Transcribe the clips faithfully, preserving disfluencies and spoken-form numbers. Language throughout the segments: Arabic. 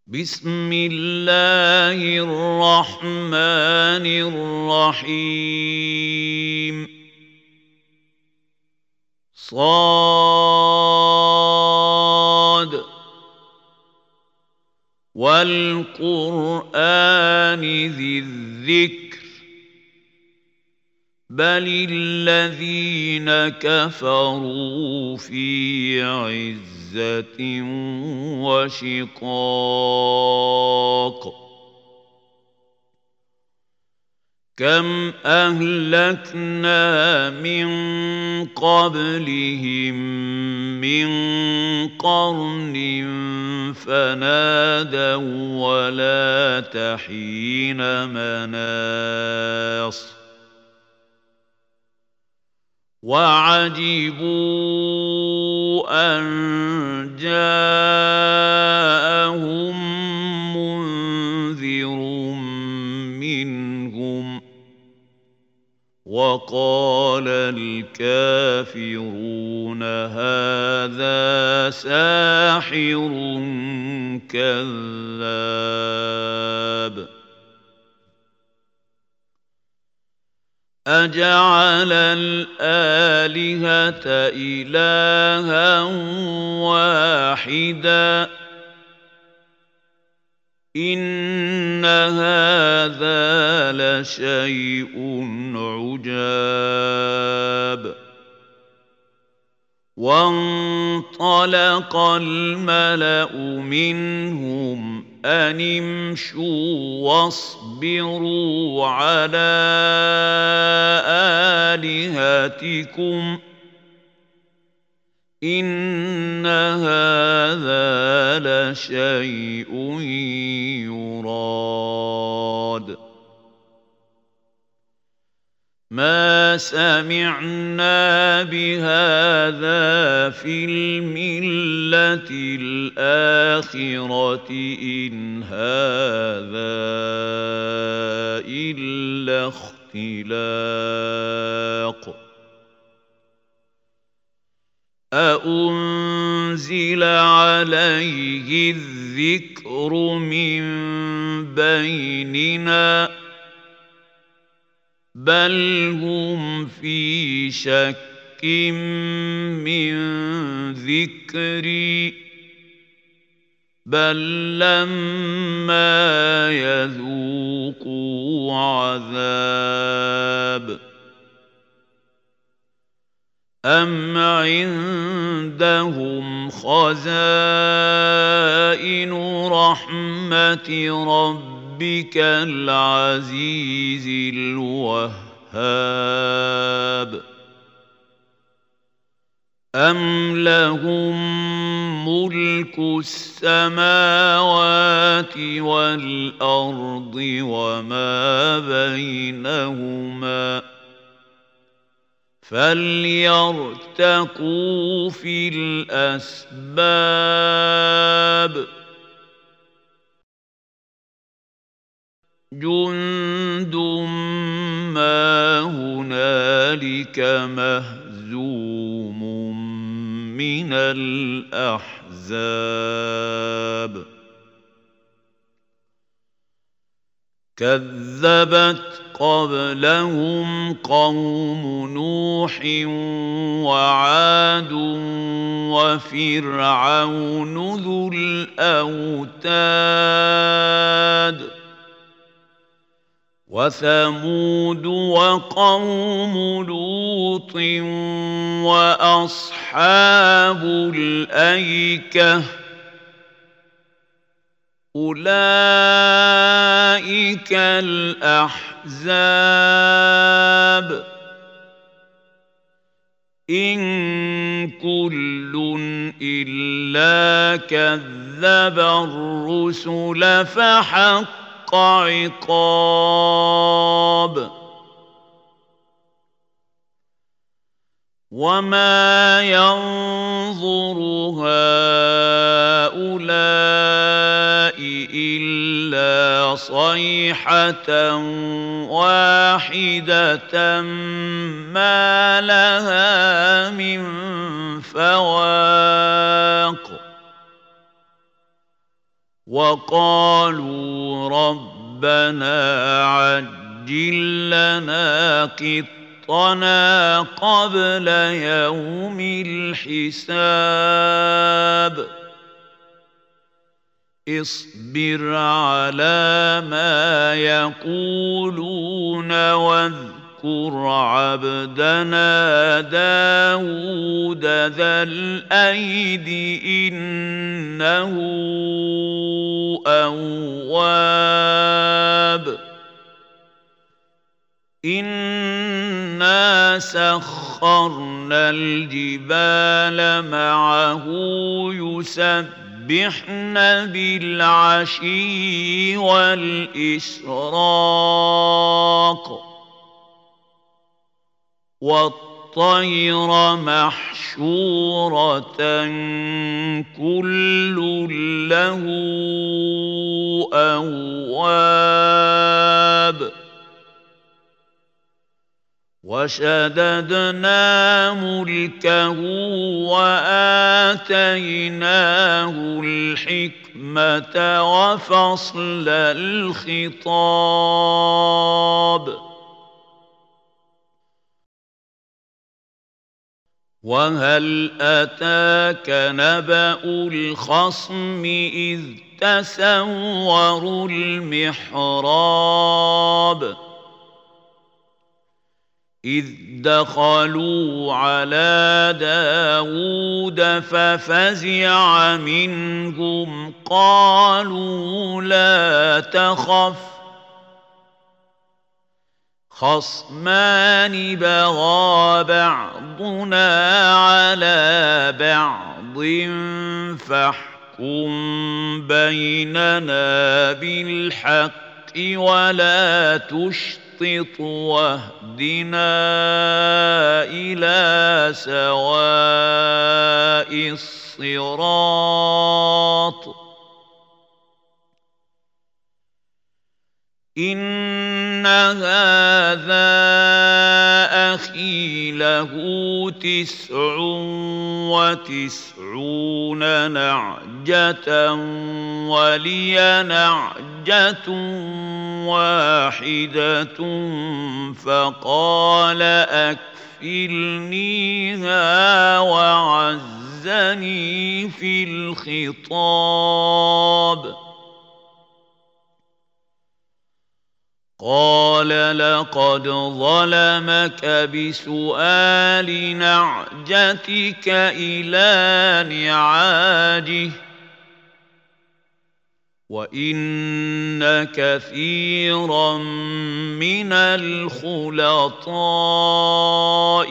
بسم الله الرحمن الرحيم صاد والقرآن ذي الذكر بل الذين كفروا في عزة وشقاق كم أهلكنا من قبلهم من قرن فنادوا ولا تحين مناص وعجبوا أن جاءهم منذر منهم وقال الكافرون هذا ساحر كذاب أجعل الآلهة إلها واحدا إن هذا لشيء عجاب وانطلق الملأ منهم أن امشوا واصبروا على آلهتكم إن هذا لشيء يراد ما سمعنا بهذا في الملة الآخرة إن هذا إلا اختلاق أأنزل عليه الذكر من بيننا بل هم في شك من ذكري بل لما يذوقوا عذاب أم عندهم خزائن رحمة ربهم ربك العزيز الوهاب أم لهم ملك السماوات والأرض وما بينهما فليرتقوا في الأسباب جند ما هنالك مهزوم من الأحزاب كذبت قبلهم قوم نوح وعاد وفرعون ذو الأوتاد وثمود وقوم لوط وأصحاب الأيكة أولئك الأحزاب إن كل إلا كذب الرسل فحق عقاب وما ينظر هؤلاء إلا صيحة واحدة ما لها من فواق وقالوا ربنا عجل لنا قطنا قبل يوم الحساب اصبر على ما يقولون واذكر عبدنا داود ذا الأيد إنه أواب إنا سخرنا الجبال معه يسبحن بالعشي والإشراق والطير محشورة كل له أواب وشددنا ملكه وآتيناه الحكمة وفصل الخطاب وهل أتاك نبأ الخصم إذ تسوروا المحراب إذ دخلوا على داود ففزع منهم قالوا لا تخف خصمان بغى بعضنا على بعض فاحكم بيننا بالحق ولا تشطط واهدنا إلى سواء الصراط إن هذا أخي له تسع وتسعون نعجة ولي نعجة واحدة فقال أكفلنيها وعزني في الخطاب قال لقد ظلمك بسؤال نعجتك إلى نعاجه وإن كثيرا من الخلطاء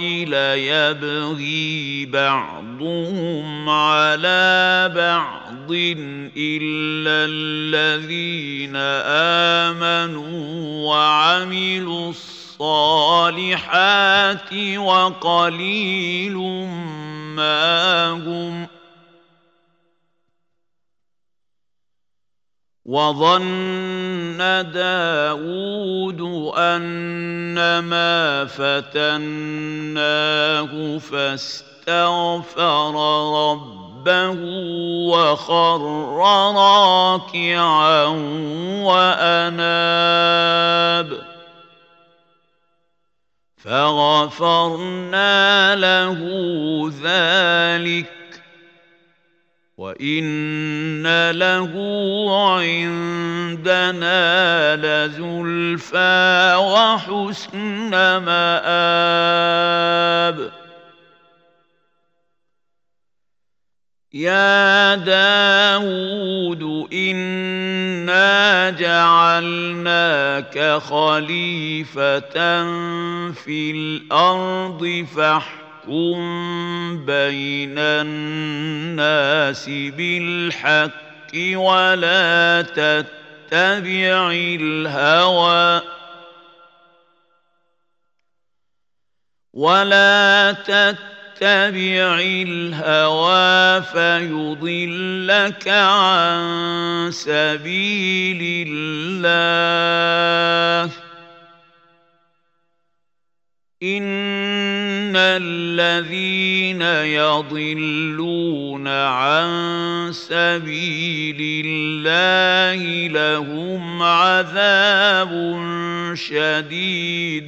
ليبغي بعضهم على بعض إلا الذين آمنوا وعملوا الصالحات وقليل ما هم وظن داود أنما فتناه فاستغفر ربه وخر راكعا وأناب فغفرنا له ذلك وإن له عندنا لزلفى وحسن مآب يا داود إنا جعلناك خليفة في الأرض فاحكم احكم بين الناس بالحق ولا تتبع الهوى ولا تتبع الهوى فيضلك عن سبيل الله إن الذين يضلون عن سبيل الله لهم عذاب شديد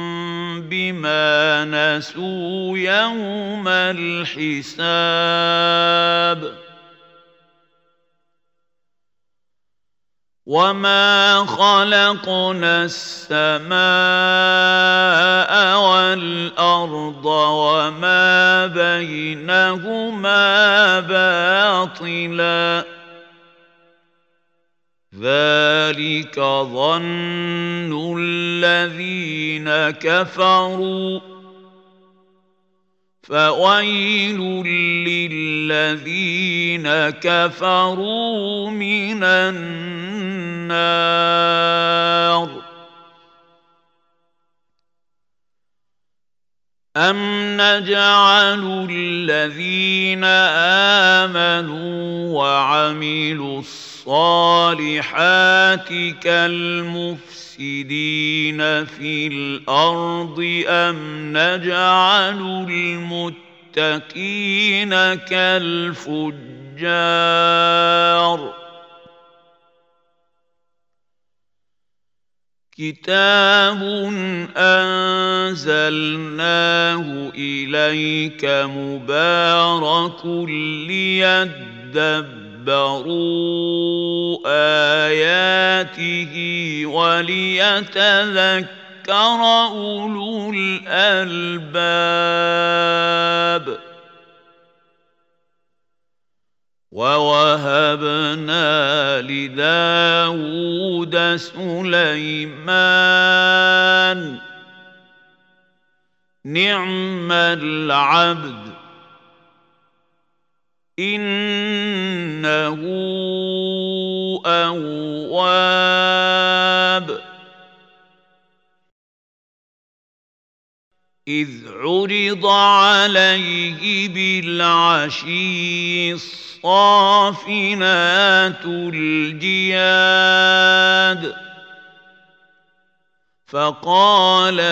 بما نسوا يوم الحساب وما خلقنا السماء والأرض وما بينهما باطلا ذلك ظن الذين كفروا فويل للذين كفروا من النار أم نجعل الذين آمنوا وعملوا الصالحات كالمفسدين في الأرض أم نجعل المتقين كالفجار كتاب أنزلناه إليك مبارك ليدبروا آياته وليتذكر أولو الألباب ووهبنا لداود سليمان نعم العبد إنه أواب إذ عرض عليه بالعشي الصافنات الجياد فقال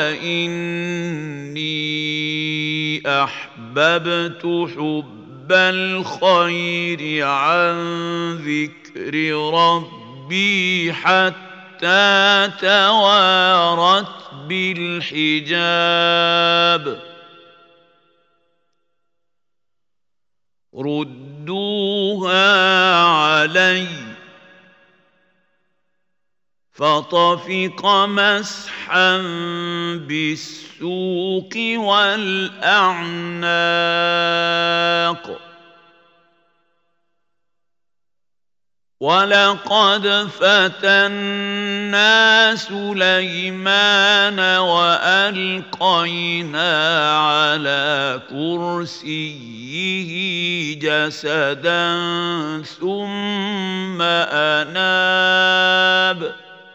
إني أحببت حب الخير عن ذكر ربي حتى توارت بالحجاب ردوها علي فطفق مسحا بالسوق والأعناق ولقد فتنا سليمان وألقينا على كرسيه جسدا ثم أناب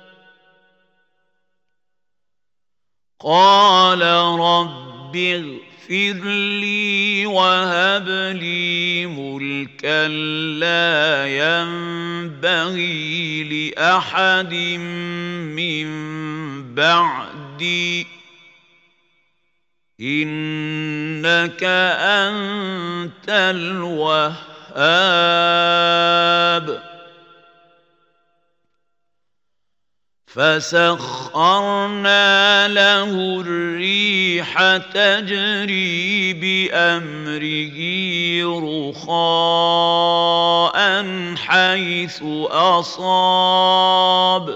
قال رب اغفر لي وهب لي ملكا لا ينبغي لأحد من بعدي إنك أنت الوهاب فسخرنا له الريح تجري بأمره رخاء حيث أصاب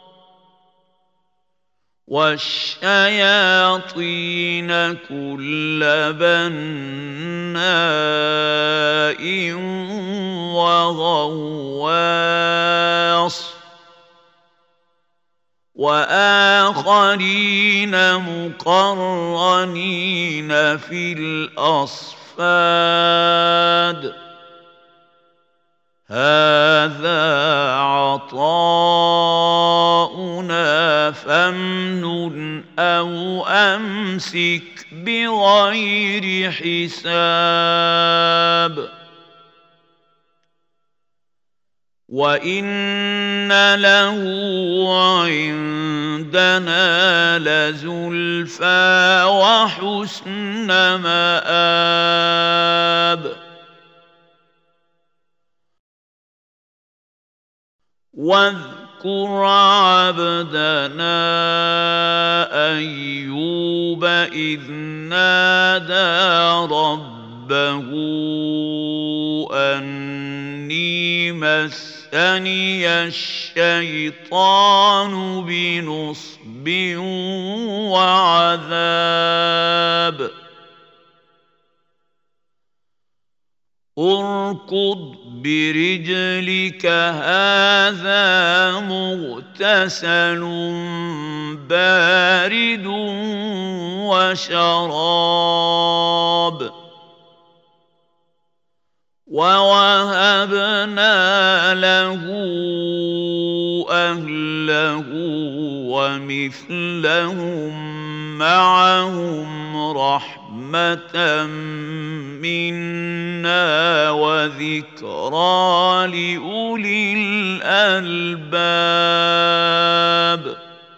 والشياطين كل بناء وغواص وآخرين مقرنين في الأصفاد هذا عطاؤنا فامنن أو أمسك بغير حساب وإن له عندنا لزلفى وحسن مآب واذكر عبدنا أيوب إذ نادى ربه أني مسني الشيطان بنصب وعذاب اركض برجلك هذا مغتسل بارد وشراب ووهبنا له أهله ومثلهم معهم رحمة منا وذكرى لأولي الألباب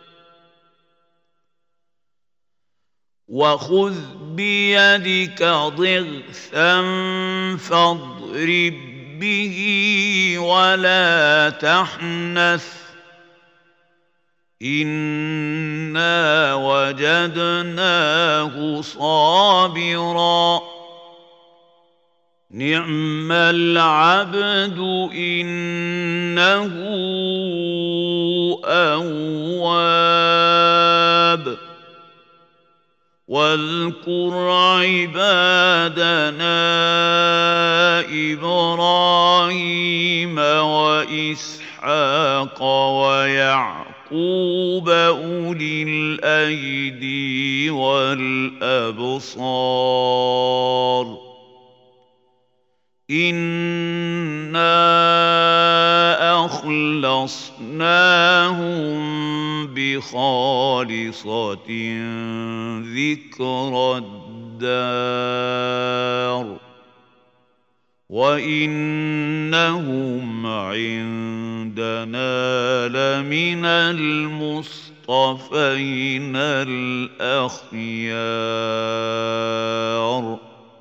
وخذ بيدك ضغثا فاضرب به ولا تحنث إنا وجدناه صابرا نعم العبد إنه أواب واذكر عبادنا إبراهيم وإسحاق ويعقوب أولي الأيدي والأبصار إنا أخلصناهم بخالصة ذكر الدار وإنهم عندنا لمن المصطفين الأخيار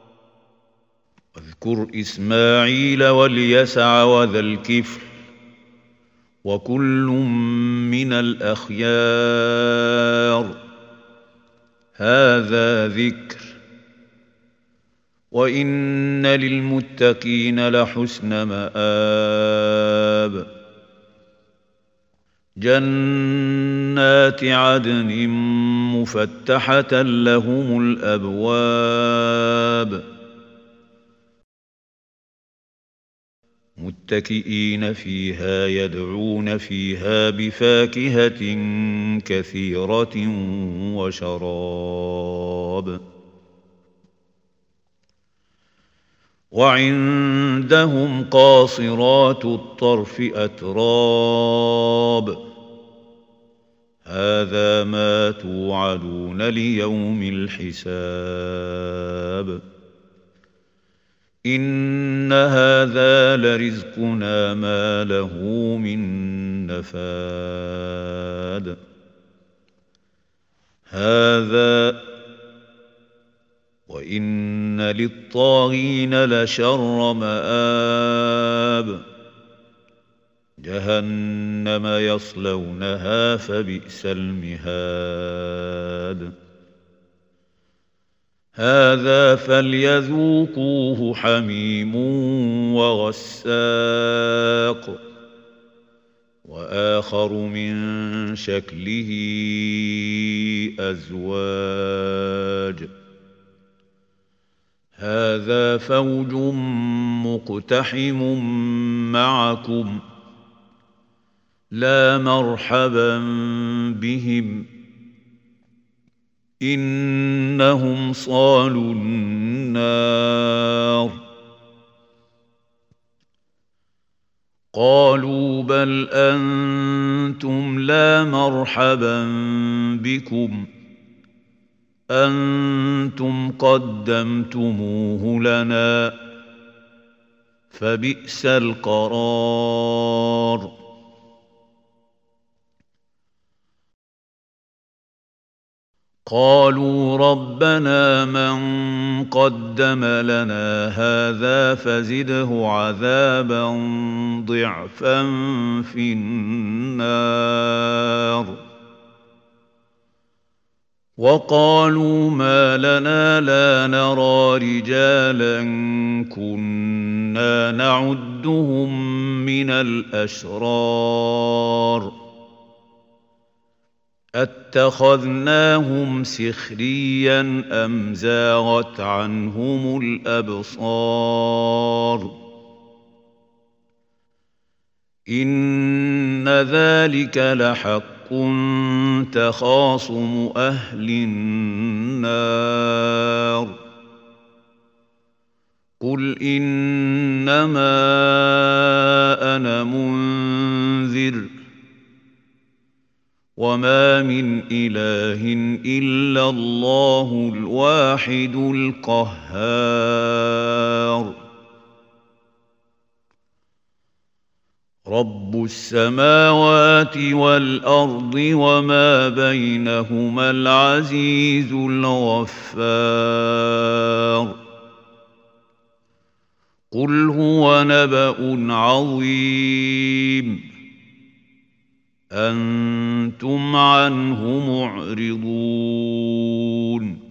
واذكر إسماعيل واليسع وذا الكفل وكل من الأخيار هذا ذكر وإن للمتقين لحسن مآب جنات عدن مفتحة لهم الأبواب متكئين فيها يدعون فيها بفاكهة كثيرة وشراب وعندهم قاصرات الطرف أتراب هذا ما توعدون ليوم الحساب إن هذا لرزقنا ما له من نفاد هذا وإن للطاغين لشر مآب جهنم يصلونها فبئس المهاد هذا فليذوقوه حميم وغساق وآخر من شكله أزواج هذا فوج مقتحم معكم لا مرحبا بهم إنهم صالوا النار قالوا بل أنتم لا مرحبا بكم أنتم قدمتموه لنا فبئس القرار. قالوا ربنا من قدم لنا هذا فزده عذابا ضعفا في النار. وقالوا ما لنا لا نرى رجالا كنا نعدهم من الأشرار أتخذناهم سخريا أم زاغت عنهم الأبصار إن ذلك لحق تخاصم أهل النار. قل إنما أنا منذر وما من إله إلا الله الواحد القهار. رب السماوات والأرض وما بينهما العزيز الغفار. قل هو نبأ عظيم أنتم عنه معرضون.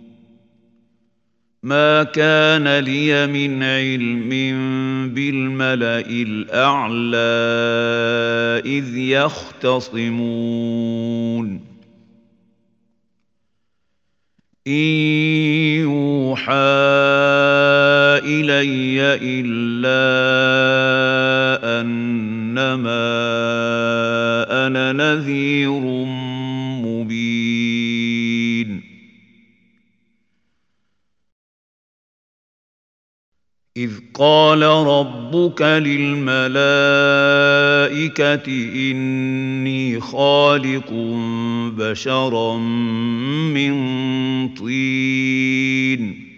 ما كان لي من علم بالملأ الأعلى إذ يختصمون إن يوحى إلي إلا أنما أنا نذير مبين. إذ قال ربك للملائكة إني خالق بشرا من طين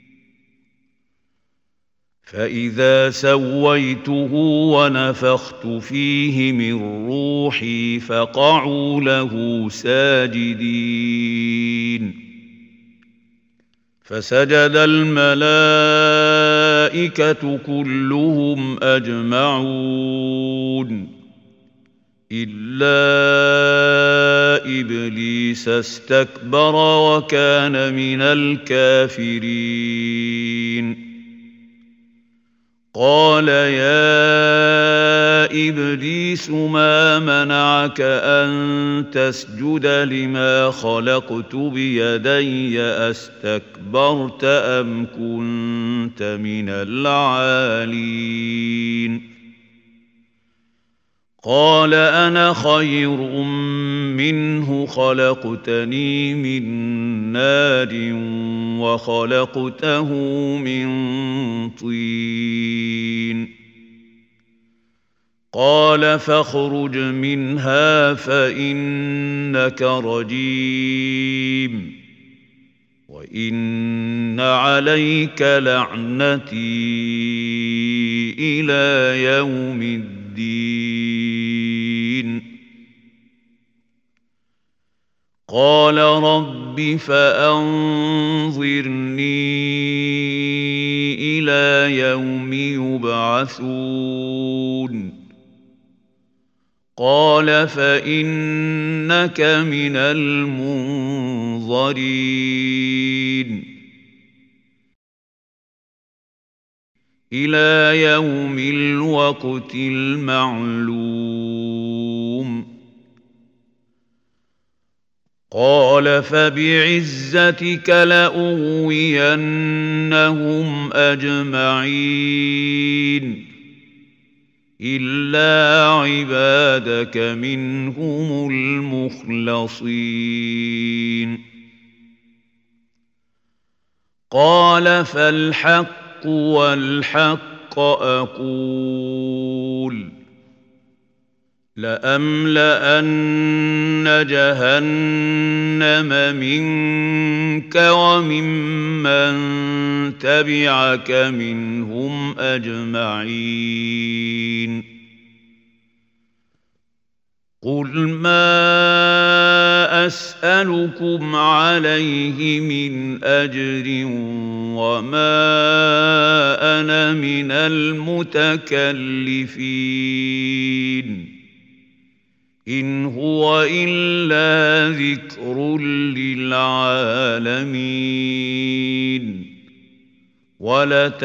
فإذا سويته ونفخت فيه من روحي فقعوا له ساجدين. فسجد الملائكة كلهم أجمعون إلا إبليس استكبر وكان من الكافرين. قال يا إبليس ما منعك أن تسجد لما خلقت بيدي أستكبرت أم كنت من العالين؟ قال أنا خير منه خلقتني من نار وخلقته من طين. قال فاخرج منها فإنك رجيم وإن عليك لعنتي إلى يوم الدين. قال رب فأنظرني إلى يوم يبعثون. قال فإنك من المنظرين إلى يوم الوقت المعلوم. قال فبعزتك لأغوينهم أجمعين إلا عبادك منهم المخلصين. قال فالحق والحق أقول لأملأن جهنم منك وممن تبعك منهم أجمعين قل ما أسألكم عليه من أجر وما أنا من المتكلفين إن هو إلا ذكر للعالمين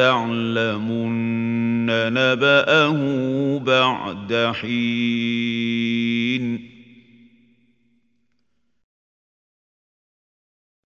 ولتعلمن نبأه بعد حين